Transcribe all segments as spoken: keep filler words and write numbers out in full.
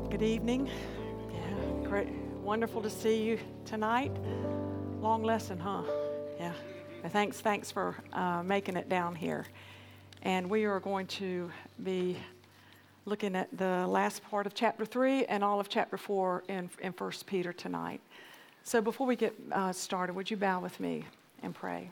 Good evening. Yeah, great. Wonderful to see you tonight. Long lesson, huh? Yeah. Thanks, thanks for uh, making it down here. And we are going to be looking at the last part of chapter three and all of chapter four in, in First Peter tonight. So before we get uh, started, would you bow with me and pray?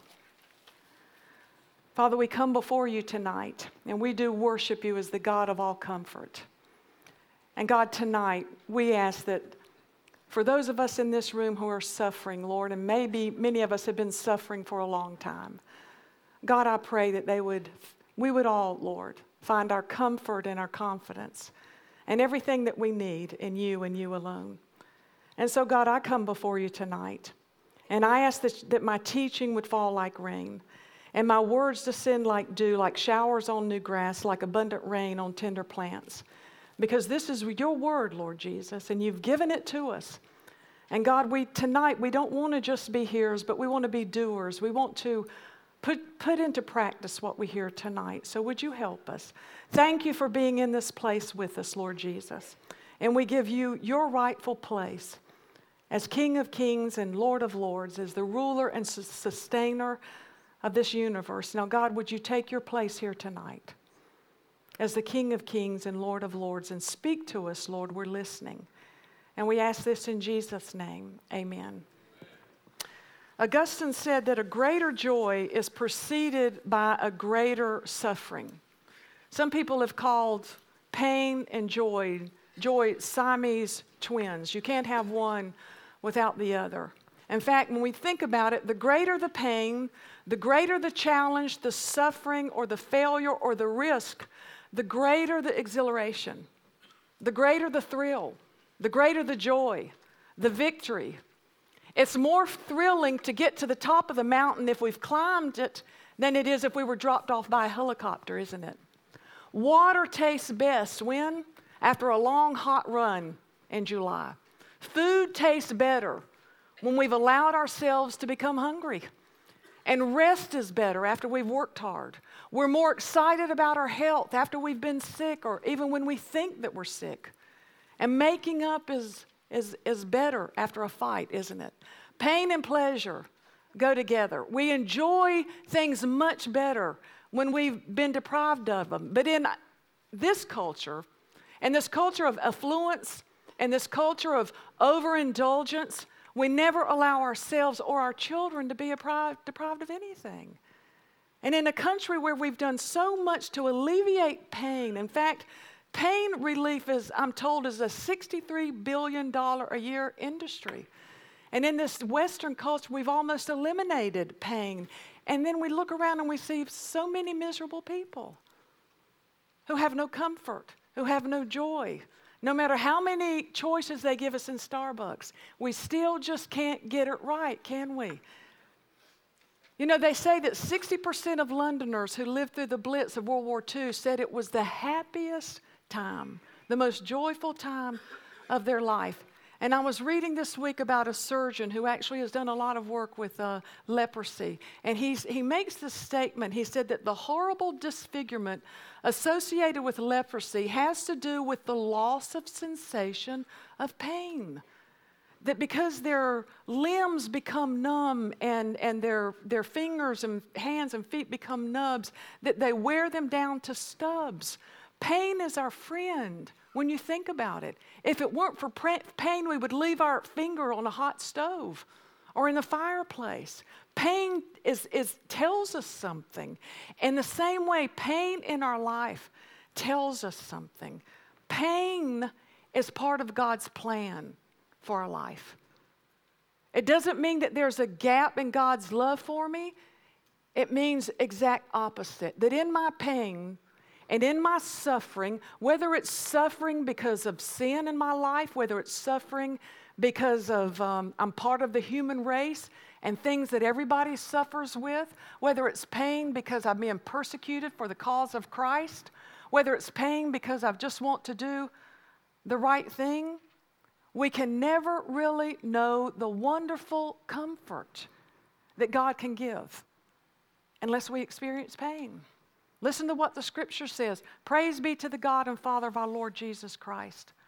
Father, we come before you tonight, and we do worship you as the God of all comfort. And God, tonight, we ask that for those of us in this room who are suffering, Lord, and maybe many of us have been suffering for a long time, God, I pray that they would, we would all, Lord, find our comfort and our confidence and everything that we need in you and you alone. And so, God, I come before you tonight, and I ask that, that my teaching would fall like rain, and my words descend like dew, like showers on new grass, like abundant rain on tender plants. Because this is your word, Lord Jesus, and you've given it to us. And God, we tonight, we don't want to just be hearers, but we want to be doers. We want to put, put into practice what we hear tonight. So would you help us? Thank you for being in this place with us, Lord Jesus. And we give you your rightful place as King of Kings and Lord of Lords, as the ruler and su- sustainer of this universe. Now, God, would you take your place here tonight as the King of Kings and Lord of Lords, and speak to us, Lord. We're listening. And we ask this in Jesus' name. Amen. Augustine said that a greater joy is preceded by a greater suffering. Some people have called pain and joy, joy Siamese twins. You can't have one without the other. In fact, when we think about it, the greater the pain, the greater the challenge, the suffering, or the failure, or the risk, the greater the exhilaration, the greater the thrill, the greater the joy, the victory. It's more thrilling to get to the top of the mountain if we've climbed it than it is if we were dropped off by a helicopter, isn't it? Water tastes best when? After a long hot run in July. Food tastes better when we've allowed ourselves to become hungry. And rest is better after we've worked hard. We're more excited about our health after we've been sick, or even when we think that we're sick. And making up is, is, is better after a fight, isn't it? Pain and pleasure go together. We enjoy things much better when we've been deprived of them. But in this culture, and this culture of affluence, and this culture of overindulgence, we never allow ourselves or our children to be deprived, deprived of anything. And in a country where we've done so much to alleviate pain, in fact, pain relief is, I'm told, is a sixty-three billion dollars a year industry. And in this Western culture, we've almost eliminated pain. And then we look around and we see so many miserable people who have no comfort, who have no joy. No matter how many choices they give us in Starbucks, we still just can't get it right, can we? You know, they say that sixty percent of Londoners who lived through the Blitz of World War Two said it was the happiest time, the most joyful time of their life. And I was reading this week about a surgeon who actually has done a lot of work with uh, leprosy. And he's, he makes this statement. He said that the horrible disfigurement associated with leprosy has to do with the loss of sensation of pain. That because their limbs become numb and, and their, their fingers and hands and feet become nubs, that they wear them down to stubs. Pain is our friend when you think about it. If it weren't for pain, we would leave our finger on a hot stove or in the fireplace. Pain is, is tells us something. In the same way, pain in our life tells us something. Pain is part of God's plan for our life. It doesn't mean that there's a gap in God's love for me. It means exact opposite. That in my pain and in my suffering, whether it's suffering because of sin in my life, whether it's suffering because of um, I'm part of the human race and things that everybody suffers with, whether it's pain because I'm being persecuted for the cause of Christ, whether it's pain because I just want to do the right thing, we can never really know the wonderful comfort that God can give unless we experience pain. Listen to what the scripture says. Praise be to the God and Father of our Lord Jesus Christ.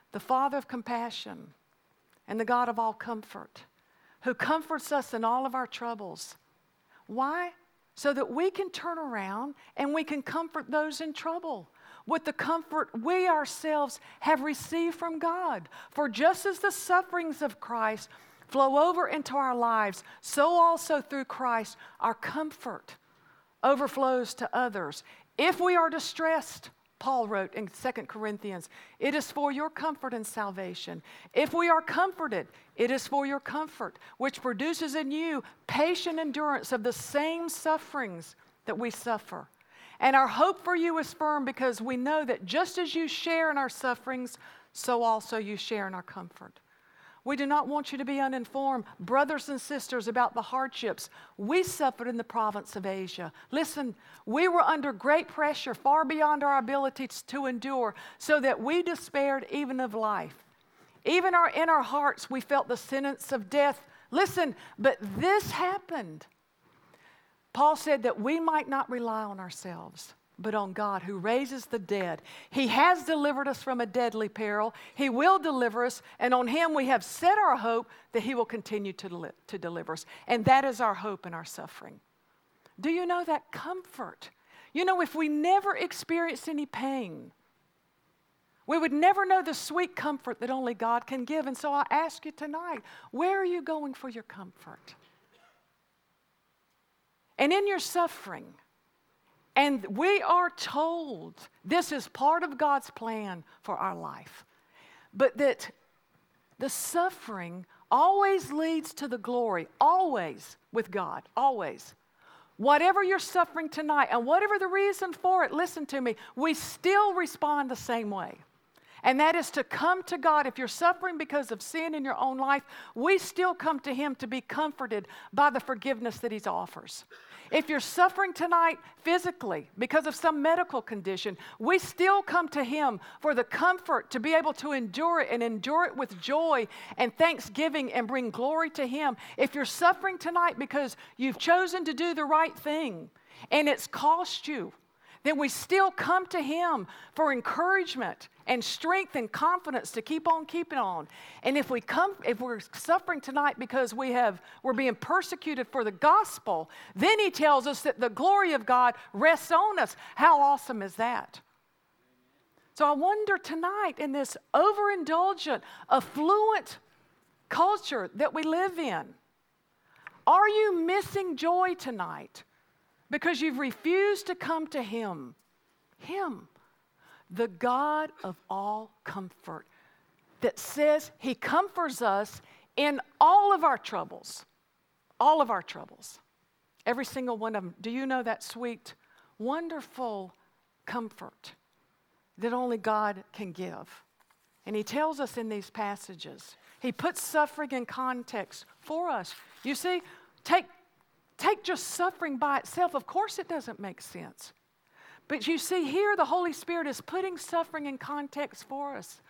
the Father of compassion and the God of all comfort, who comforts us in all of our troubles. Why? So that we can turn around and we can comfort those in trouble with the comfort we ourselves have received from God. For just as the sufferings of Christ flow over into our lives, so also through Christ our comfort overflows to others. If we are distressed, Paul wrote in Second Corinthians, it is for your comfort and salvation. If we are comforted, it is for your comfort, which produces in you patient endurance of the same sufferings that we suffer. And our hope for you is firm because we know that just as you share in our sufferings, so also you share in our comfort. We do not want you to be uninformed, brothers and sisters, about the hardships we suffered in the province of Asia. Listen, we were under great pressure, far beyond our abilities to endure, so that we despaired even of life. Even our, in our hearts, we felt the sentence of death. Listen, but this happened. Paul said that we might not rely on ourselves, but on God who raises the dead. He has delivered us from a deadly peril. He will deliver us, and on Him we have set our hope that He will continue to, deli- to deliver us. And that is our hope in our suffering. Do you know that comfort? You know, if we never experienced any pain, we would never know the sweet comfort that only God can give. And so I ask you tonight, where are you going for your comfort? And in your suffering, and we are told this is part of God's plan for our life, but that the suffering always leads to the glory, always with God, always. Whatever you're suffering tonight, and whatever the reason for it, listen to me, we still respond the same way. And that is to come to God. If you're suffering because of sin in your own life, we still come to Him to be comforted by the forgiveness that He offers. If you're suffering tonight physically because of some medical condition, we still come to Him for the comfort to be able to endure it and endure it with joy and thanksgiving and bring glory to Him. If you're suffering tonight because you've chosen to do the right thing and it's cost you, then we still come to Him for encouragement and strength and confidence to keep on keeping on. And if we come, if we're suffering tonight because we have, we're being persecuted for the gospel, then He tells us that the glory of God rests on us. How awesome is that? So I wonder tonight, in this overindulgent, affluent culture that we live in, are you missing joy tonight? Because you've refused to come to Him. Him, the God of all comfort, that says He comforts us in all of our troubles. All of our troubles. Every single one of them. Do you know that sweet, wonderful comfort that only God can give? And He tells us in these passages. He puts suffering in context for us. You see, take Take just suffering by itself. Of course it doesn't make sense. But you see here the Holy Spirit is putting suffering in context for us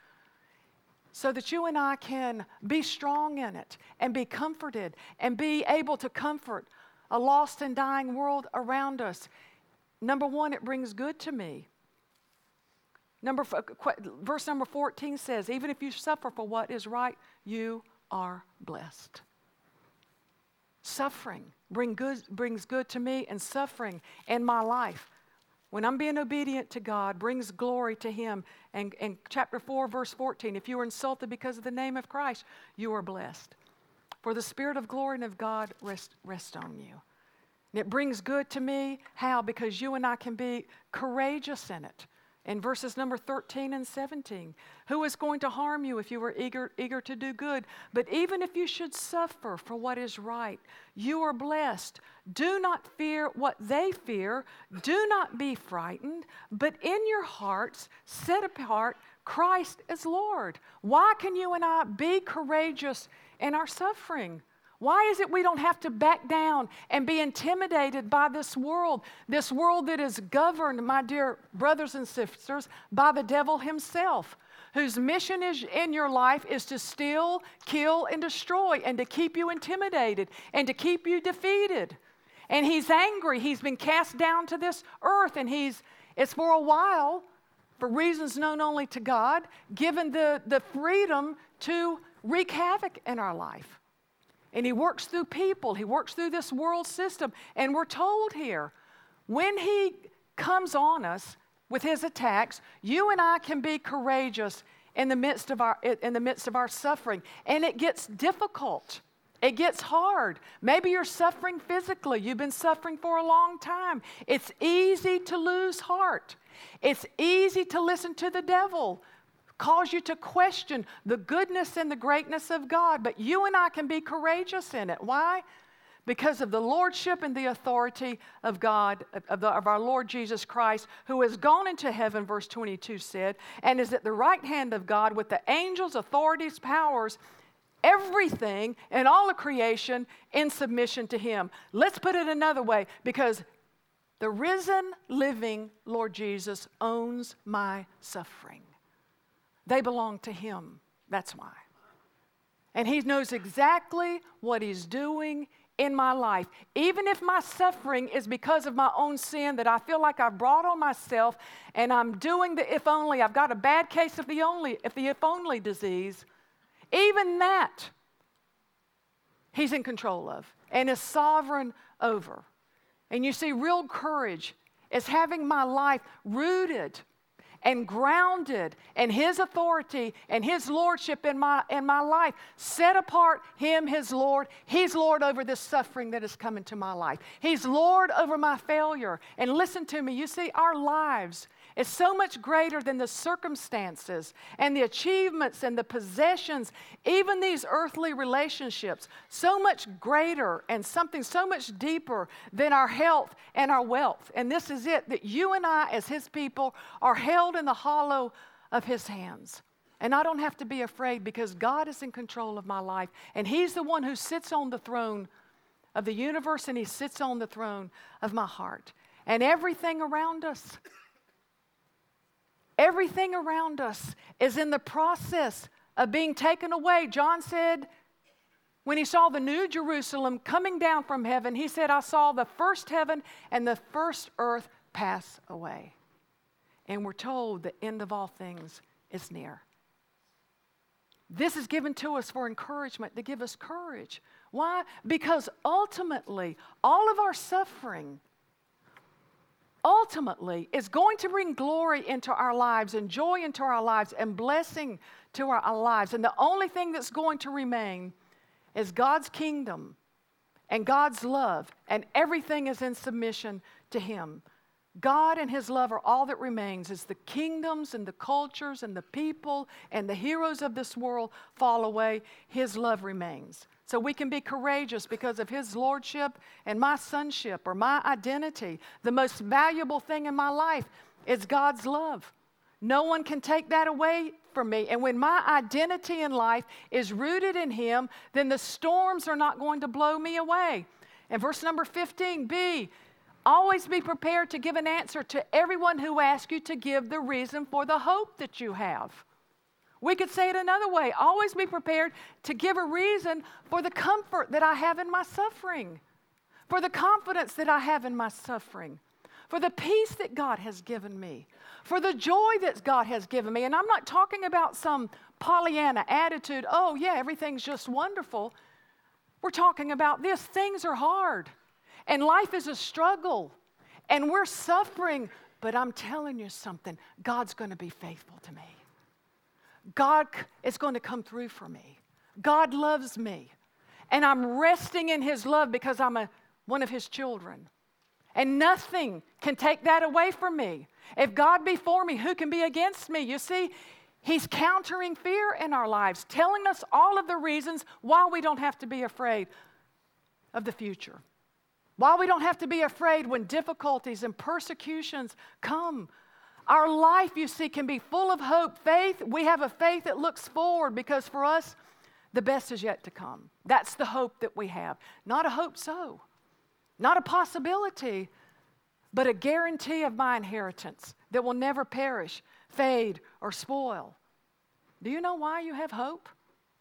so that you and I can be strong in it and be comforted and be able to comfort a lost and dying world around us. Number one, it brings good to me. Number, verse number fourteen says, even if you suffer for what is right, you are blessed. Suffering bring good, brings good to me, and suffering in my life, when I'm being obedient to God, brings glory to Him. And in chapter four, verse fourteen, if you are insulted because of the name of Christ, you are blessed. For the Spirit of glory and of God rest, rest on you. And it brings good to me. How? Because you and I can be courageous in it. In verses number thirteen and seventeen, who is going to harm you if you are eager, eager to do good? But even if you should suffer for what is right, you are blessed. Do not fear what they fear. Do not be frightened, but in your hearts set apart Christ as Lord. Why can you and I be courageous in our suffering? Why is it we don't have to back down and be intimidated by this world, this world that is governed, my dear brothers and sisters, by the devil himself, whose mission is in your life is to steal, kill, and destroy, and to keep you intimidated, and to keep you defeated. And he's angry. He's been cast down to this earth, and he's, it's for a while, for reasons known only to God, given the, the freedom to wreak havoc in our life. And He works through people. He works through this world system. And we're told here, when He comes on us with His attacks, you and I can be courageous in the midst of our, in the midst of our suffering. And it gets difficult. It gets hard. Maybe you're suffering physically. You've been suffering for a long time. It's easy to lose heart. It's easy to listen to the devil, cause you to question the goodness and the greatness of God. But you and I can be courageous in it. Why? Because of the lordship and the authority of God, of, the, of our Lord Jesus Christ, who has gone into heaven, verse twenty-two said, and is at the right hand of God with the angels, authorities, powers, everything and all of creation in submission to Him. Let's put it another way, because the risen, living Lord Jesus owns my suffering. They belong to Him. That's why. And He knows exactly what He's doing in my life. Even if my suffering is because of my own sin that I feel like I've brought on myself, and I'm doing the if only, I've got a bad case of the only, if the if only disease, even that He's in control of and is sovereign over. And you see, real courage is having my life rooted and grounded in His authority and His lordship in my, in my life. Set apart Him, His Lord. He's Lord over this suffering that has come into my life. He's Lord over my failure. And listen to me, you see, our lives is so much greater than the circumstances and the achievements and the possessions, even these earthly relationships, so much greater and something so much deeper than our health and our wealth. And this is it, that you and I as His people are held in the hollow of His hands. And I don't have to be afraid, because God is in control of my life, and He's the one who sits on the throne of the universe, and He sits on the throne of my heart. And everything around us, Everything around us is in the process of being taken away. John said, when he saw the new Jerusalem coming down from heaven, he said, I saw the first heaven and the first earth pass away. And we're told the end of all things is near. This is given to us for encouragement, to give us courage. Why? Because ultimately, all of our suffering ultimately is going to bring glory into our lives and joy into our lives and blessing to our, our lives. And the only thing that's going to remain is God's kingdom and God's love, and everything is in submission to Him. God and His love are all that remains. As the kingdoms and the cultures and the people and the heroes of this world fall away, His love remains. So we can be courageous because of His lordship and my sonship or my identity. The most valuable thing in my life is God's love. No one can take that away from me. And when my identity in life is rooted in Him, then the storms are not going to blow me away. And verse number fifteen, B, always be prepared to give an answer to everyone who asks you to give the reason for the hope that you have. We could say it another way. Always be prepared to give a reason for the comfort that I have in my suffering, for the confidence that I have in my suffering, for the peace that God has given me, for the joy that God has given me. And I'm not talking about some Pollyanna attitude, oh yeah, everything's just wonderful. We're talking about this. Things are hard, and life is a struggle, and we're suffering. But I'm telling you something, God's going to be faithful to me. God is going to come through for me. God loves me. And I'm resting in His love because I'm a, one of His children. And nothing can take that away from me. If God be for me, who can be against me? You see, He's countering fear in our lives, telling us all of the reasons why we don't have to be afraid of the future. Why we don't have to be afraid when difficulties and persecutions come. Our life, you see, can be full of hope, faith. We have a faith that looks forward, because for us, the best is yet to come. That's the hope that we have. Not a hope so, not a possibility, but a guarantee of my inheritance that will never perish, fade, or spoil. Do you know why you have hope?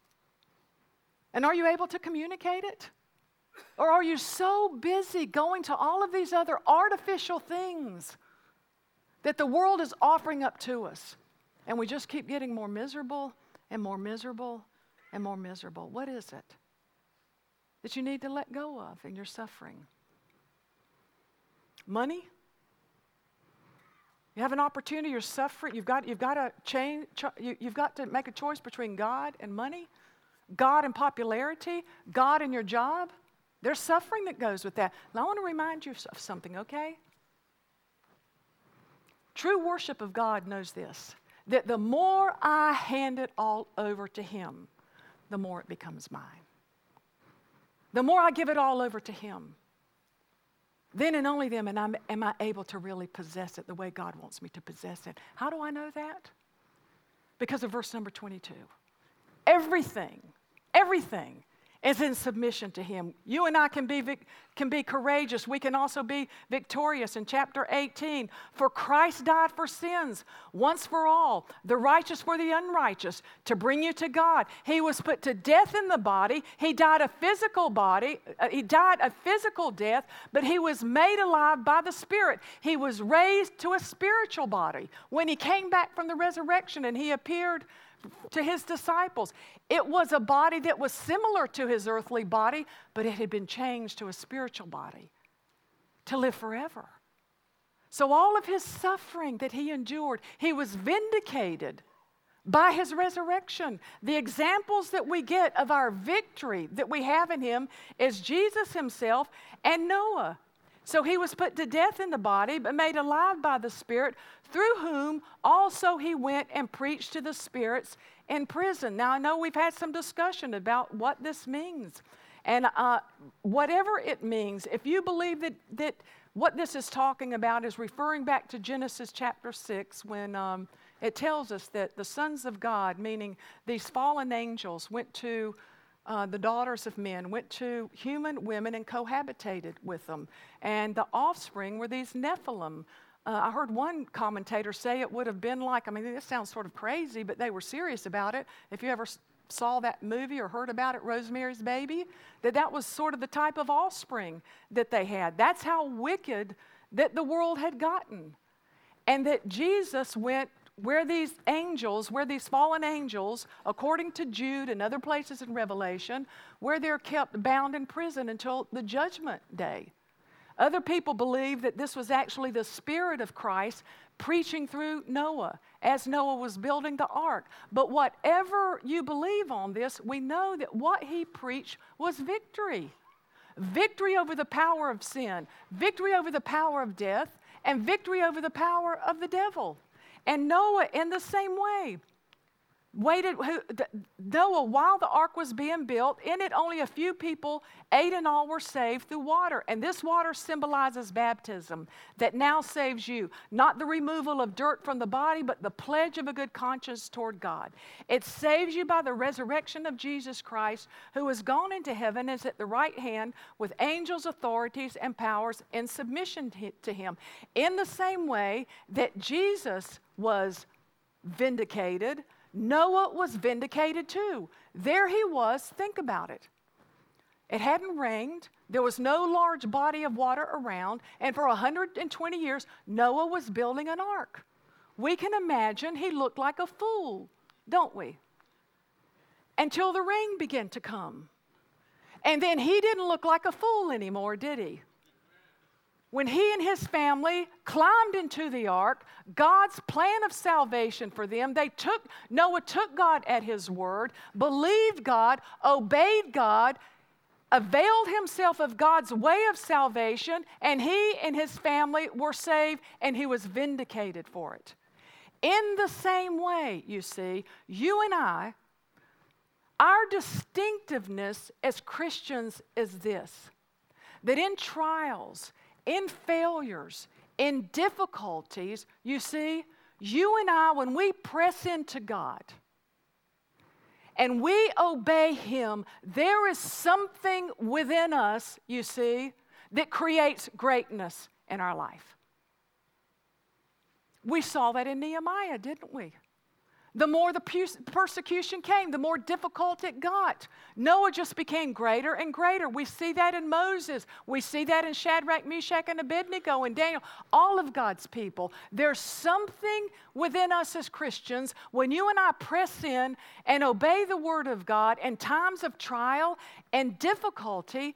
And are you able to communicate it? Or are you so busy going to all of these other artificial things that the world is offering up to us, and we just keep getting more miserable and more miserable and more miserable? What is it that you need to let go of in your suffering? Money? You have an opportunity, you're suffering, you've got, you've got to change, you, you've got to make a choice between God and money, God and popularity, God and your job. There's suffering that goes with that. And I want to remind you of something, okay? True worship of God knows this, that the more I hand it all over to Him, the more it becomes mine. The more I give it all over to Him, then and only then am I, am I able to really possess it the way God wants me to possess it. How do I know that? Because of verse number twenty-two. Everything, everything is in submission to Him. You and I can be, vic- can be courageous. We can also be victorious. In chapter eighteen, for Christ died for sins once for all, the righteous for the unrighteous, to bring you to God. He was put to death in the body. He died a physical body. Uh, he died a physical death, but He was made alive by the Spirit. He was raised to a spiritual body. When He came back from the resurrection and He appeared to His disciples, it was a body that was similar to His earthly body, but it had been changed to a spiritual body to live forever. So all of His suffering that He endured, He was vindicated by His resurrection. The examples that we get of our victory that we have in Him is Jesus Himself and Noah. So He was put to death in the body, but made alive by the Spirit, through whom also He went and preached to the spirits in prison. Now, I know we've had some discussion about what this means. And uh, whatever it means, if you believe that, that what this is talking about is referring back to Genesis chapter six, when um, it tells us that the sons of God, meaning these fallen angels, went to Uh, the daughters of men, went to human women and cohabitated with them. And the offspring were these Nephilim. Uh, I heard one commentator say it would have been like, I mean, this sounds sort of crazy, but they were serious about it. If you ever s- saw that movie or heard about it, Rosemary's Baby, that that was sort of the type of offspring that they had. That's how wicked that the world had gotten. And that Jesus went where these angels, where these fallen angels, according to Jude and other places in Revelation, where they're kept bound in prison until the judgment day. Other people believe that this was actually the Spirit of Christ preaching through Noah as Noah was building the ark. But whatever you believe on this, we know that what he preached was victory. Victory over the power of sin, victory over the power of death, and victory over the power of the devil. And Noah, in the same way, waited. Who, Noah, while the ark was being built, in it only a few people, eight in all, were saved through water. And this water symbolizes baptism that now saves you. Not the removal of dirt from the body, but the pledge of a good conscience toward God. It saves you by the resurrection of Jesus Christ, who has gone into heaven and is at the right hand with angels, authorities, and powers in submission to Him. In the same way that Jesus was vindicated, Noah was vindicated too. There he was, think about it. It hadn't rained, there was no large body of water around, and for one hundred twenty years, Noah was building an ark. We can imagine he looked like a fool, don't we? Until the rain began to come. And then he didn't look like a fool anymore, did he? When he and his family climbed into the ark, God's plan of salvation for them, they took, Noah took God at His word, believed God, obeyed God, availed himself of God's way of salvation, and he and his family were saved, and he was vindicated for it. In the same way, you see, you and I, our distinctiveness as Christians is this, that in trials, in failures, in difficulties, you see, you and I, when we press into God and we obey Him, there is something within us, you see, that creates greatness in our life. We saw that in Nehemiah, didn't we? the more the persecution came, the more difficult it got. Noah just became greater and greater. We see that in Moses. We see that in Shadrach, Meshach, and Abednego, and Daniel, all of God's people. There's something within us as Christians when you and I press in and obey the Word of God in times of trial and difficulty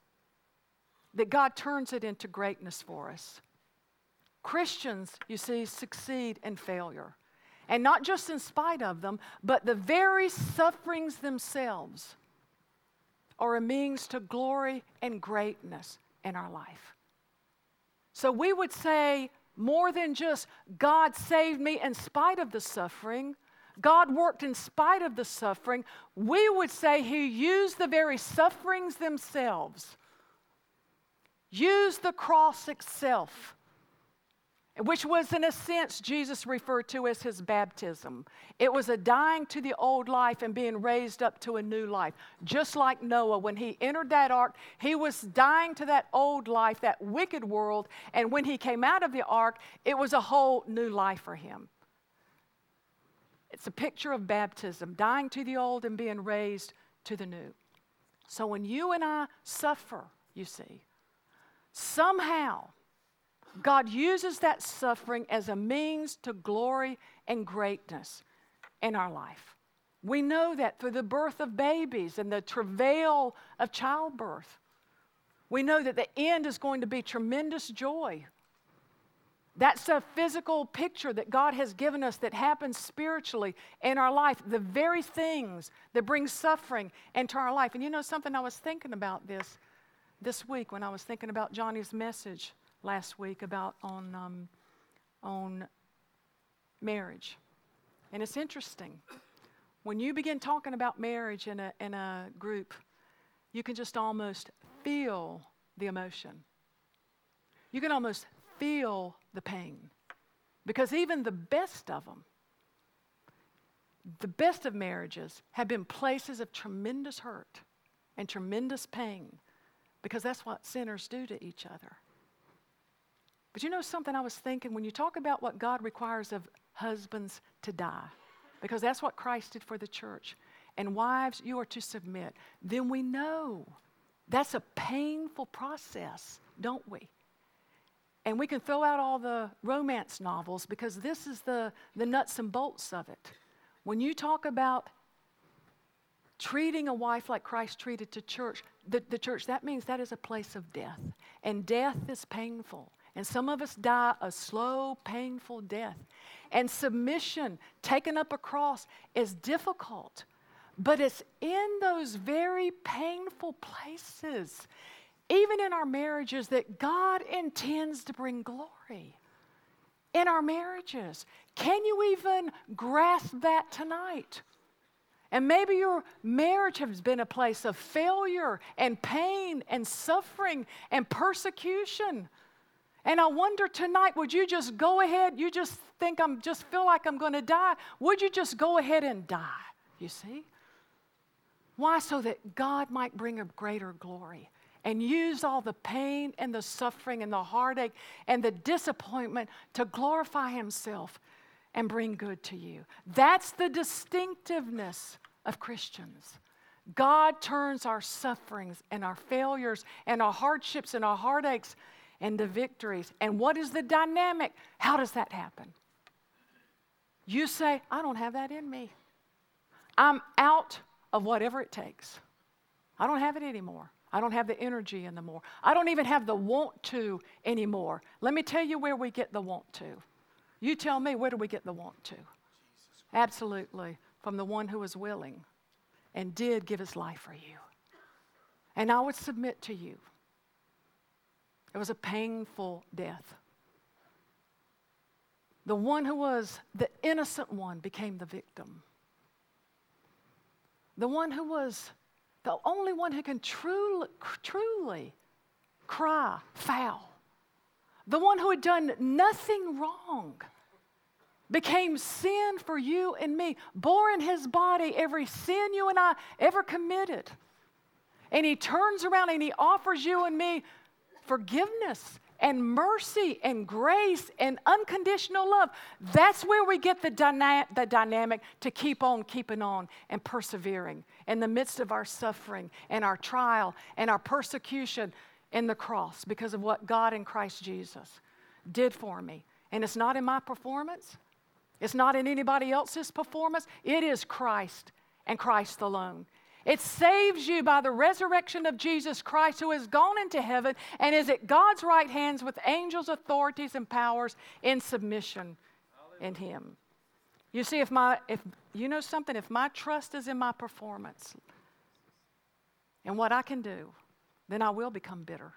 that God turns it into greatness for us. Christians, you see, succeed in failure. And not just in spite of them, but the very sufferings themselves are a means to glory and greatness in our life. So we would say more than just God saved me in spite of the suffering, God worked in spite of the suffering. We would say He used the very sufferings themselves, used the cross itself, which was, in a sense, Jesus referred to as His baptism. It was a dying to the old life and being raised up to a new life. Just like Noah, when he entered that ark, he was dying to that old life, that wicked world, and when he came out of the ark, it was a whole new life for him. It's a picture of baptism, dying to the old and being raised to the new. So when you and I suffer, you see, somehow God uses that suffering as a means to glory and greatness in our life. We know that through the birth of babies and the travail of childbirth. We know that the end is going to be tremendous joy. That's a physical picture that God has given us that happens spiritually in our life. The very things that bring suffering into our life. And you know something, I was thinking about this this week when I was thinking about Johnny's message last week about on um, on marriage. And it's interesting. When you begin talking about marriage in a in a group, you can just almost feel the emotion. You can almost feel the pain. Because even the best of them, the best of marriages have been places of tremendous hurt and tremendous pain, because that's what sinners do to each other. But you know something I was thinking, when you talk about what God requires of husbands to die, because that's what Christ did for the church, and wives, you are to submit, then we know that's a painful process, don't we? And we can throw out all the romance novels because this is the, the nuts and bolts of it. When you talk about treating a wife like Christ treated the church, the, the church, that means that is a place of death. And death is painful. And some of us die a slow, painful death. And submission, taken up a cross, is difficult. But it's in those very painful places, even in our marriages, that God intends to bring glory. In our marriages. Can you even grasp that tonight? And maybe your marriage has been a place of failure and pain and suffering and persecution. And I wonder tonight, would you just go ahead, you just think I'm, just feel like I'm going to die, would you just go ahead and die, you see? Why? So that God might bring a greater glory and use all the pain and the suffering and the heartache and the disappointment to glorify Himself and bring good to you. That's the distinctiveness of Christians. God turns our sufferings and our failures and our hardships and our heartaches into victories. And what is the dynamic? How does that happen? You say, I don't have that in me. I'm out of whatever it takes. I don't have it anymore. I don't have the energy anymore. I don't even have the want to anymore. Let me tell you where we get the want to. You tell me, where do we get the want to? Absolutely, from the one who was willing and did give His life for you. And I would submit to you, it was a painful death. The one who was the innocent one became the victim. The one who was the only one who can truly, truly cry foul. The one who had done nothing wrong became sin for you and me, bore in His body every sin you and I ever committed. And He turns around and He offers you and me forgiveness and mercy and grace and unconditional love. That's where we get the, dyna- the dynamic to keep on keeping on and persevering in the midst of our suffering and our trial and our persecution in the cross because of what God in Christ Jesus did for me. And it's not in my performance. It's not in anybody else's performance. It is Christ and Christ alone. It saves you by the resurrection of Jesus Christ, who has gone into heaven and is at God's right hands with angels, authorities, and powers in submission in Him. You see, if my, if you know something, if my trust is in my performance and what I can do, then I will become bitter.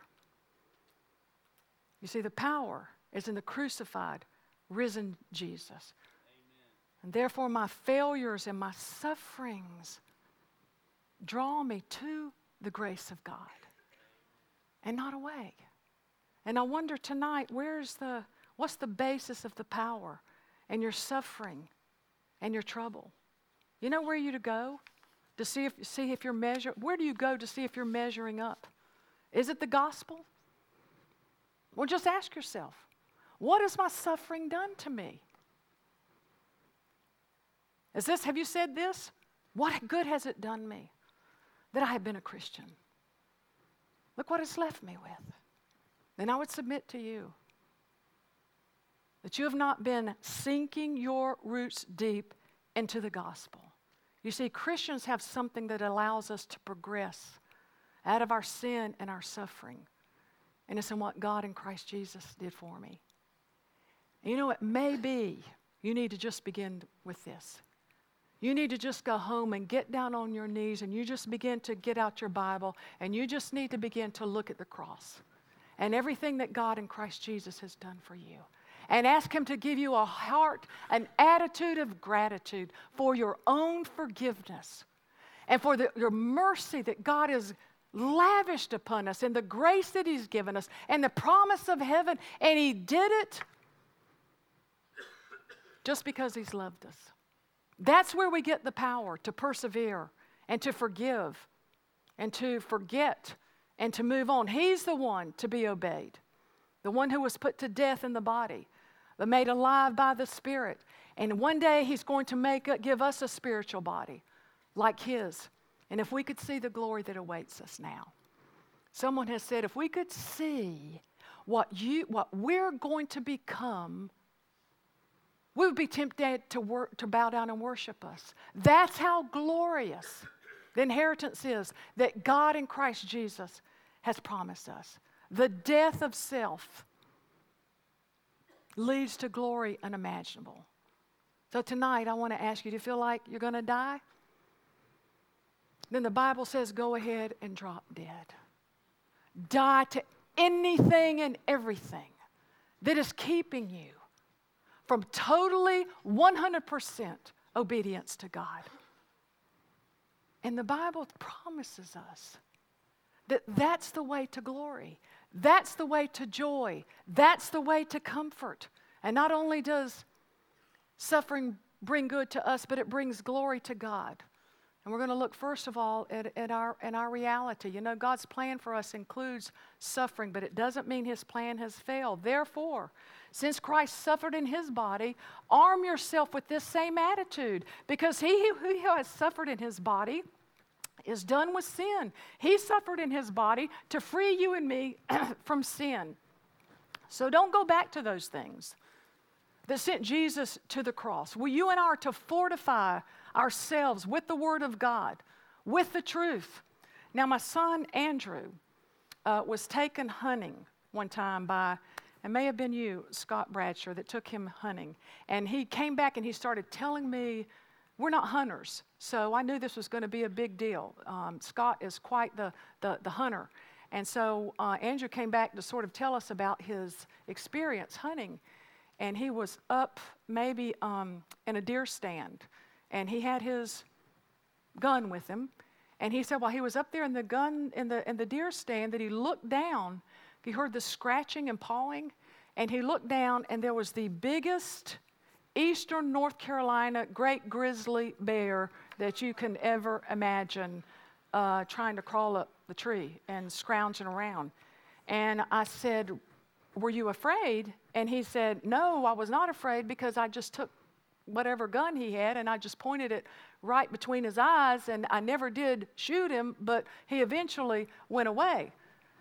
You see, the power is in the crucified, risen Jesus. Amen. And therefore, my failures and my sufferings draw me to the grace of God and not away. And I wonder tonight, where's the, what's the basis of the power and your suffering and your trouble? You know where you to go to see if, see if you're measuring, where do you go to see if you're measuring up? Is it the gospel? Well, just ask yourself, what has my suffering done to me? Is this, have you said this? What good has it done me that I have been a Christian? Look what it's left me with. Then I would submit to you that you have not been sinking your roots deep into the gospel. You see, Christians have something that allows us to progress out of our sin and our suffering. And it's in what God in Christ Jesus did for me. And you know, it may be you need to just begin with this. You need to just go home and get down on your knees and you just begin to get out your Bible and you just need to begin to look at the cross and everything that God in Christ Jesus has done for you. And ask Him to give you a heart, an attitude of gratitude for your own forgiveness and for the, your mercy that God has lavished upon us and the grace that He's given us and the promise of heaven. And He did it just because He's loved us. That's where we get the power to persevere and to forgive and to forget and to move on. He's the one to be obeyed, the one who was put to death in the body, but made alive by the Spirit. And one day He's going to make give us a spiritual body like His. And if we could see the glory that awaits us now. Someone has said, if we could see what you, what we're going to become, we would be tempted to, work, to bow down and worship us. That's how glorious the inheritance is that God in Christ Jesus has promised us. The death of self leads to glory unimaginable. So tonight I want to ask you, do you feel like you're going to die? Then the Bible says go ahead and drop dead. Die to anything and everything that is keeping you from totally one hundred percent obedience to God. And the Bible promises us that that's the way to glory. That's the way to joy. That's the way to comfort. And not only does suffering bring good to us, but it brings glory to God. And we're going to look first of all at, at, our, at our reality. You know, God's plan for us includes suffering, but it doesn't mean His plan has failed. Therefore, since Christ suffered in His body, arm yourself with this same attitude, because He who has suffered in His body is done with sin. He suffered in His body to free you and me from sin. So don't go back to those things that sent Jesus to the cross. Well, you and I are to fortify ourselves with the Word of God, with the truth. Now, my son Andrew uh, was taken hunting one time by, it may have been you, Scott Bradshaw, that took him hunting. And he came back and he started telling me, we're not hunters, so I knew this was going to be a big deal. Um, Scott is quite the, the, the hunter. And so uh, Andrew came back to sort of tell us about his experience hunting. And he was up maybe um, in a deer stand. And he had his gun with him. And he said while he was up there in the gun in the in the deer stand that he looked down, he heard the scratching and pawing, and he looked down and there was the biggest eastern North Carolina great grizzly bear that you can ever imagine uh, trying to crawl up the tree and scrounging around. And I said, were you afraid? And he said, no, I was not afraid, because I just took whatever gun he had and I just pointed it right between his eyes, and I never did shoot him, but he eventually went away.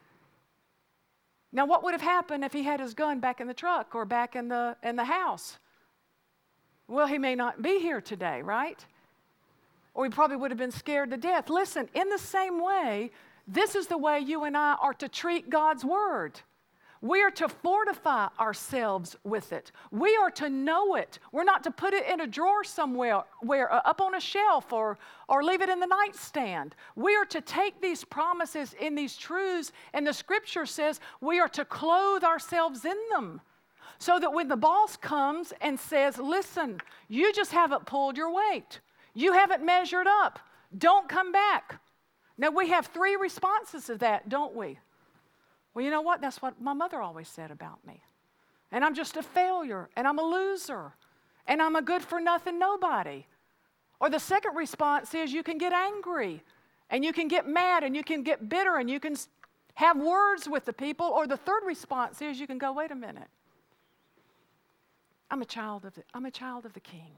Now, what would have happened if he had his gun back in the truck or back in the, in the house? Well, he may not be here today, right? Or he probably would have been scared to death. Listen, in the same way, this is the way you and I are to treat God's Word. We are to fortify ourselves with it. We are to know it. We're not to put it in a drawer somewhere, where, uh, up on a shelf, or, or leave it in the nightstand. We are to take these promises in these truths, and the Scripture says we are to clothe ourselves in them, so that when the boss comes and says, listen, you just haven't pulled your weight. You haven't measured up. Don't come back. Now, we have three responses to that, don't we? Well, you know what? That's what my mother always said about me. And I'm just a failure, and I'm a loser, and I'm a good-for-nothing nobody. Or the second response is you can get angry, and you can get mad, and you can get bitter, and you can have words with the people. Or the third response is you can go, wait a minute. I'm a child of the, I'm a child of the King.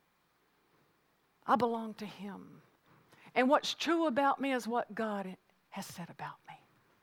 I belong to Him. And what's true about me is what God has said about me.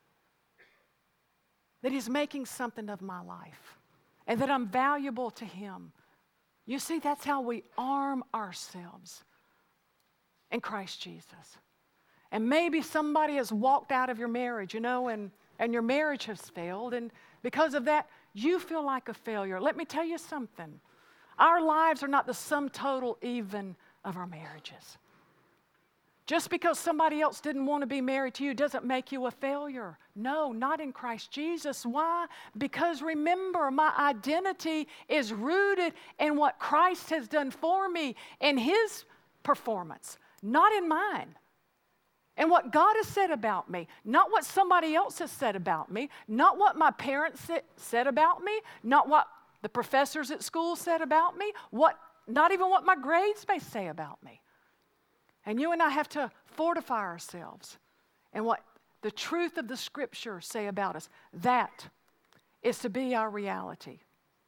That He's making something of my life, and that I'm valuable to Him. You see, that's how we arm ourselves in Christ Jesus. And maybe somebody has walked out of your marriage, you know, and, and your marriage has failed, and because of that, you feel like a failure. Let me tell you something. Our lives are not the sum total even of our marriages. Just because somebody else didn't want to be married to you doesn't make you a failure. No, not in Christ Jesus. Why? Because remember, my identity is rooted in what Christ has done for me, in His performance, not in mine. And what God has said about me, not what somebody else has said about me, not what my parents said about me, not what the professors at school said about me, what, not even what my grades may say about me. And you and I have to fortify ourselves in what the truth of the Scripture say about us. That is to be our reality.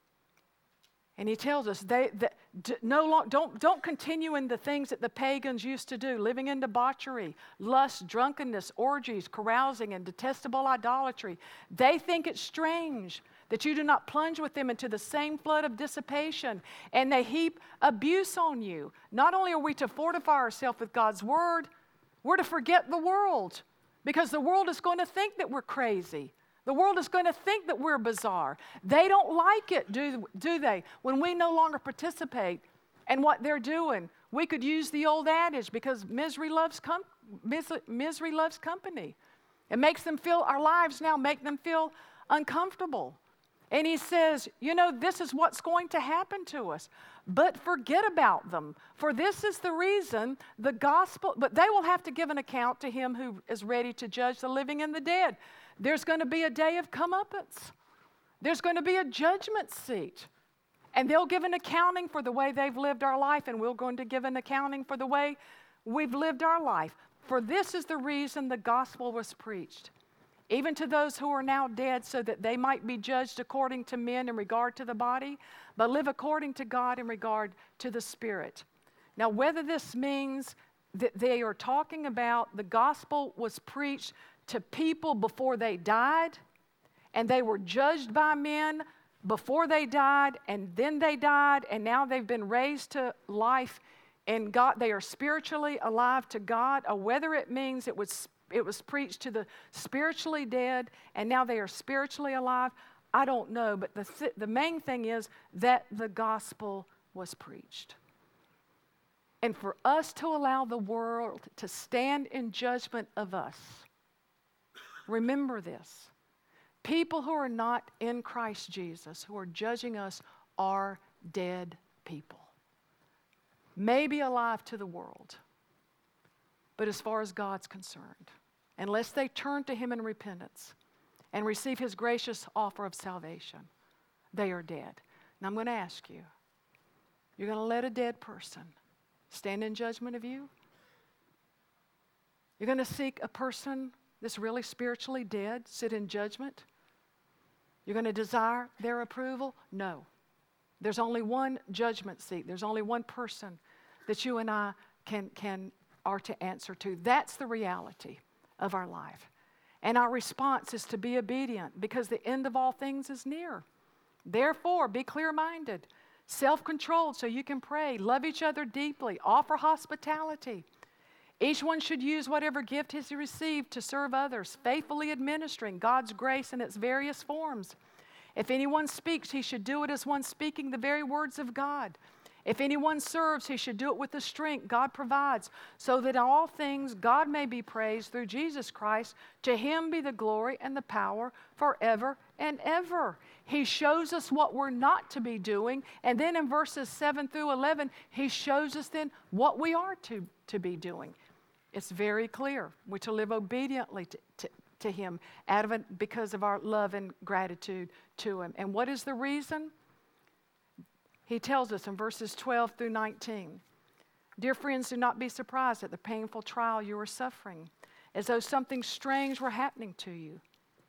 And He tells us, they, that d- no long, don't, don't continue in the things that the pagans used to do, living in debauchery, lust, drunkenness, orgies, carousing, and detestable idolatry. They think it's strange that you do not plunge with them into the same flood of dissipation, and they heap abuse on you. Not only are we to fortify ourselves with God's Word, we're to forget the world, because the world is going to think that we're crazy. The world is going to think that we're bizarre. They don't like it, do, do they? When we no longer participate in what they're doing. We could use the old adage, because misery loves, com- mis- misery loves company. It makes them feel, our lives now make them feel uncomfortable. And He says, you know, this is what's going to happen to us. But forget about them. For this is the reason the gospel, but they will have to give an account to Him who is ready to judge the living and the dead. There's going to be a day of comeuppance. There's going to be a judgment seat. And they'll give an accounting for the way they've lived our life, and we're going to give an accounting for the way we've lived our life. For this is the reason the gospel was preached, even to those who are now dead, so that they might be judged according to men in regard to the body, but live according to God in regard to the Spirit. Now, whether this means that they are talking about the gospel was preached to people before they died, and they were judged by men before they died, and then they died, and now they've been raised to life, and God, they are spiritually alive to God, or whether it means it was It was preached to the spiritually dead, and now they are spiritually alive, I don't know. But the, th- the main thing is that the gospel was preached. And for us to allow the world to stand in judgment of us, remember this. People who are not in Christ Jesus, who are judging us, are dead people. Maybe alive to the world, but as far as God's concerned, unless they turn to Him in repentance and receive His gracious offer of salvation, they are dead. Now I'm going to ask you, you're going to let a dead person stand in judgment of you? You're going to seek a person that's really spiritually dead sit in judgment? You're going to desire their approval? No. There's only one judgment seat. There's only one person that you and I can, can are to answer to. That's the reality of our life. And our response is to be obedient because the end of all things is near. Therefore, be clear-minded, self-controlled so you can pray, love each other deeply, offer hospitality. Each one should use whatever gift he's received to serve others, faithfully administering God's grace in its various forms. If anyone speaks, he should do it as one speaking the very words of God. If anyone serves, he should do it with the strength God provides, so that in all things God may be praised through Jesus Christ. To him be the glory and the power forever and ever. He shows us what we're not to be doing, and then in verses seven through eleven, he shows us then what we are to, to be doing. It's very clear. We're to live obediently to, to, to him out of it because of our love and gratitude to him. And what is the reason? He tells us in verses twelve through nineteen, dear friends, do not be surprised at the painful trial you are suffering, as though something strange were happening to you.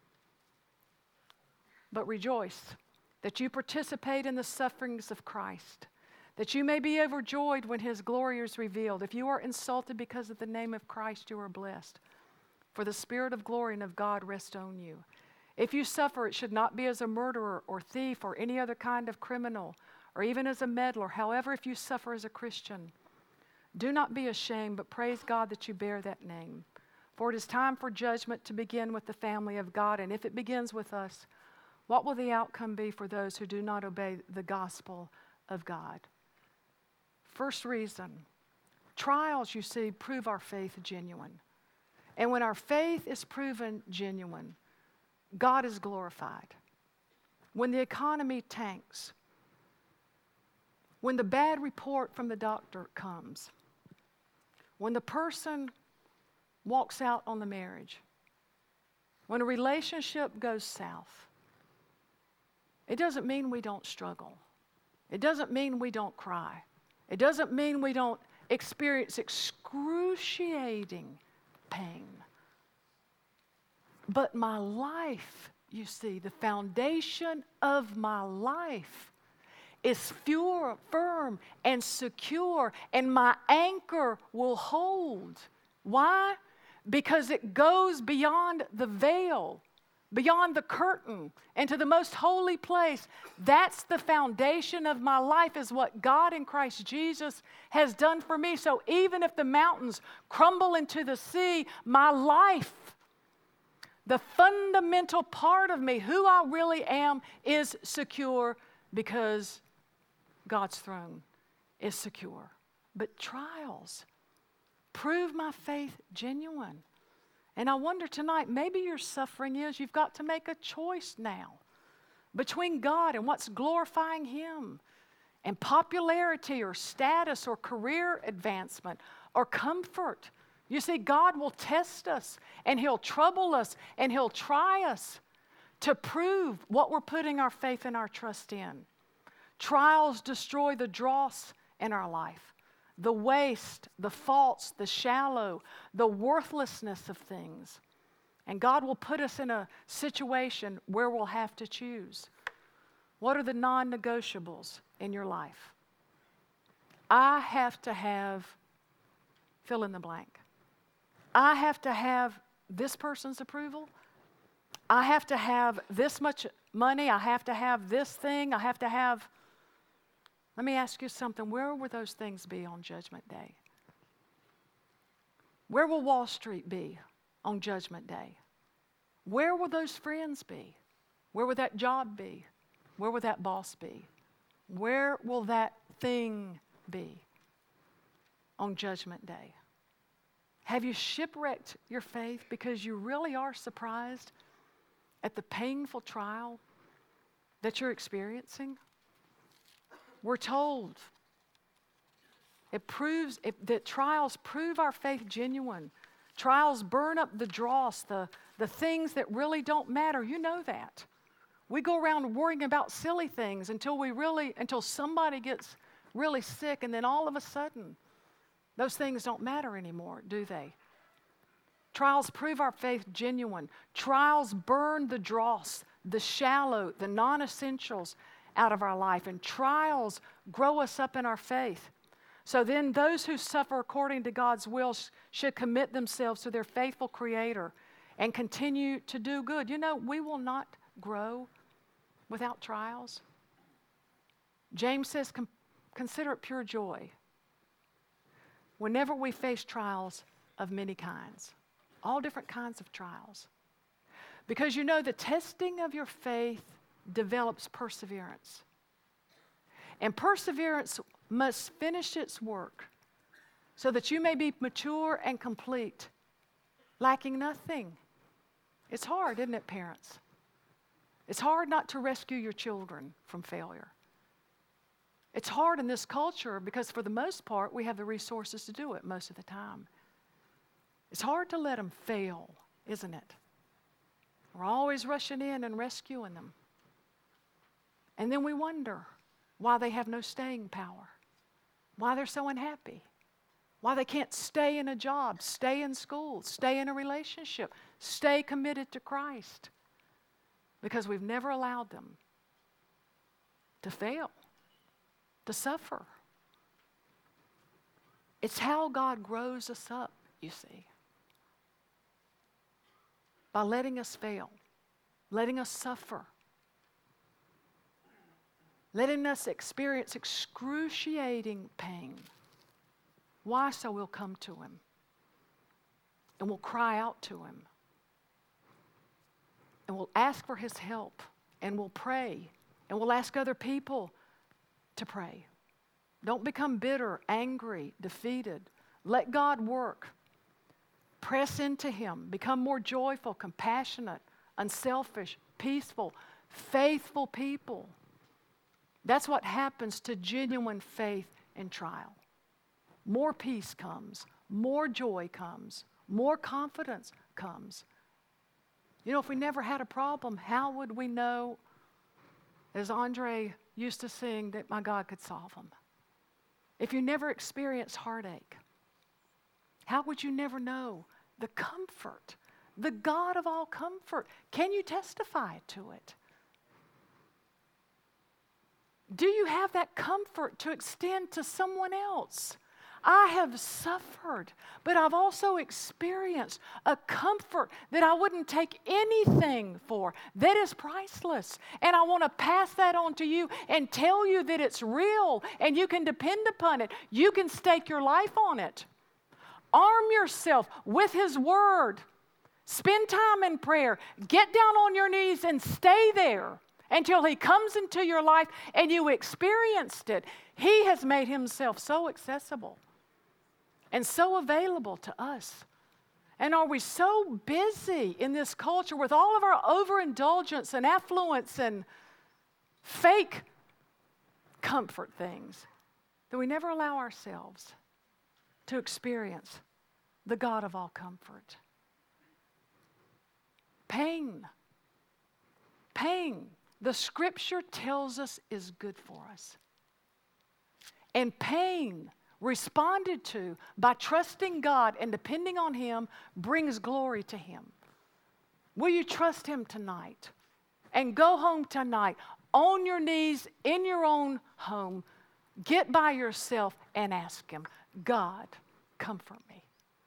But rejoice that you participate in the sufferings of Christ, that you may be overjoyed when his glory is revealed. If you are insulted because of the name of Christ, you are blessed, for the Spirit of glory and of God rests on you. If you suffer, it should not be as a murderer or thief or any other kind of criminal, or even as a meddler. However, if you suffer as a Christian, do not be ashamed, but praise God that you bear that name. For it is time for judgment to begin with the family of God. And if it begins with us, what will the outcome be for those who do not obey the gospel of God? First reason, trials, you see, prove our faith genuine. And when our faith is proven genuine, God is glorified. When the economy tanks, when the bad report from the doctor comes, when the person walks out on the marriage, when a relationship goes south, it doesn't mean we don't struggle. It doesn't mean we don't cry. It doesn't mean we don't experience excruciating pain. But my life, you see, the foundation of my life is pure, firm, and secure, and my anchor will hold. Why? Because it goes beyond the veil, beyond the curtain, into the most holy place. That's the foundation of my life, is what God in Christ Jesus has done for me. So even if the mountains crumble into the sea, my life, the fundamental part of me, who I really am, is secure because God's throne is secure. But trials prove my faith genuine. And I wonder tonight, maybe your suffering is you've got to make a choice now between God and what's glorifying him, and popularity or status or career advancement or comfort. You see, God will test us, and he'll trouble us, and he'll try us to prove what we're putting our faith and our trust in. Trials destroy the dross in our life, the waste, the faults, the shallow, the worthlessness of things. And God will put us in a situation where we'll have to choose. What are the non-negotiables in your life? I have to have fill in the blank. I have to have this person's approval. I have to have this much money. I have to have this thing. I have to have... Let me ask you something. Where will those things be on Judgment Day? Where will Wall Street be on Judgment Day? Where will those friends be? Where will that job be? Where will that boss be? Where will that thing be on Judgment Day? Have you shipwrecked your faith because you really are surprised at the painful trial that you're experiencing? We're told it proves it, that trials prove our faith genuine. Trials burn up the dross, the, the things that really don't matter. You know that. We go around worrying about silly things until we really, until somebody gets really sick, and then all of a sudden, those things don't matter anymore, do they? Trials prove our faith genuine. Trials burn the dross, the shallow, the non-essentials out of our life. And trials grow us up in our faith. So then those who suffer according to God's will sh- should commit themselves to their faithful Creator and continue to do good. You know, we will not grow without trials. James says, "Con- consider it pure joy whenever we face trials of many kinds." All different kinds of trials. Because you know, the testing of your faith develops perseverance. And perseverance must finish its work so that you may be mature and complete, lacking nothing. It's hard, isn't it, parents? It's hard not to rescue your children from failure. It's hard in this culture because for the most part, we have the resources to do it most of the time. It's hard to let them fail, isn't it? We're always rushing in and rescuing them. And then we wonder why they have no staying power, why they're so unhappy, why they can't stay in a job, stay in school, stay in a relationship, stay committed to Christ. Because we've never allowed them to fail, to suffer. It's how God grows us up, you see. By letting us fail, letting us suffer, letting us experience excruciating pain. Why? So we'll come to Him and we'll cry out to Him and we'll ask for His help and we'll pray and we'll ask other people to pray. Don't become bitter, angry, defeated. Let God work. Press into Him. Become more joyful, compassionate, unselfish, peaceful, faithful people. That's what happens to genuine faith in trial. More peace comes, more joy comes, more confidence comes. You know, if we never had a problem, how would we know, as Andre used to sing, that my God could solve them? If you never experienced heartache, how would you never know the comfort, the God of all comfort? Can you testify to it? Do you have that comfort to extend to someone else? I have suffered, but I've also experienced a comfort that I wouldn't take anything for, that is priceless. And I want to pass that on to you and tell you that it's real and you can depend upon it. You can stake your life on it. Arm yourself with His Word. Spend time in prayer. Get down on your knees and stay there until He comes into your life and you experienced it. He has made Himself so accessible and so available to us. And are we so busy in this culture with all of our overindulgence and affluence and fake comfort things that we never allow ourselves to experience the God of all comfort? Pain. Pain, the Scripture tells us, is good for us. And pain, responded to by trusting God and depending on Him, brings glory to Him. Will you trust Him tonight? And go home tonight on your knees in your own home. Get by yourself and ask Him, God, comfort me.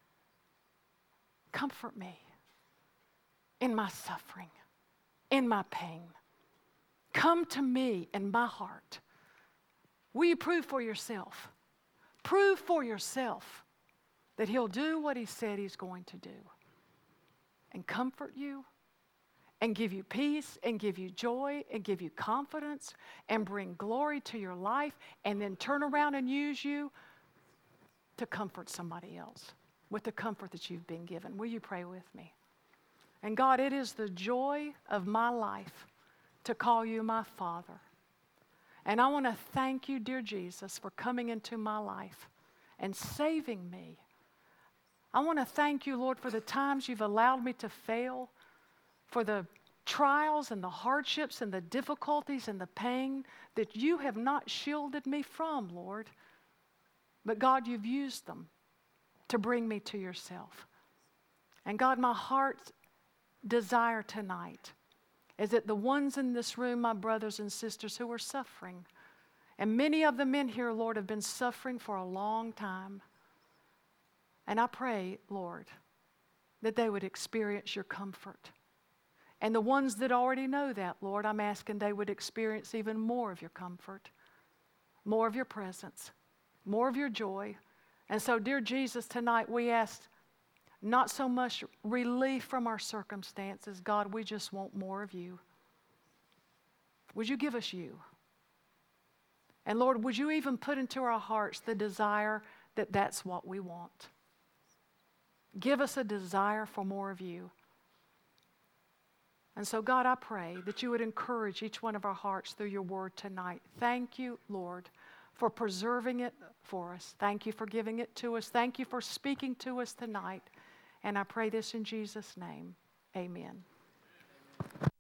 Comfort me in my suffering, in my pain. Come to me in my heart. Will you prove for yourself? Prove for yourself that He'll do what He said He's going to do and comfort you and give you peace and give you joy and give you confidence and bring glory to your life and then turn around and use you to comfort somebody else with the comfort that you've been given. Will you pray with me? And God, it is the joy of my life to call you my Father. And I want to thank you, dear Jesus, for coming into my life and saving me. I want to thank you, Lord, for the times you've allowed me to fail, for the trials and the hardships and the difficulties and the pain that you have not shielded me from, Lord. But God, you've used them to bring me to yourself. And God, my heart's desire tonight is that the ones in this room, my brothers and sisters who are suffering, and many of them in here, Lord, have been suffering for a long time. And I pray, Lord, that they would experience your comfort. And the ones that already know that, Lord, I'm asking they would experience even more of your comfort, more of your presence, more of your joy. And so, dear Jesus, tonight we ask not so much relief from our circumstances. God, we just want more of you. Would you give us you? And Lord, would you even put into our hearts the desire that that's what we want? Give us a desire for more of you. And so, God, I pray that you would encourage each one of our hearts through your word tonight. Thank you, Lord, for preserving it for us. Thank you for giving it to us. Thank you for speaking to us tonight. And I pray this in Jesus' name. Amen.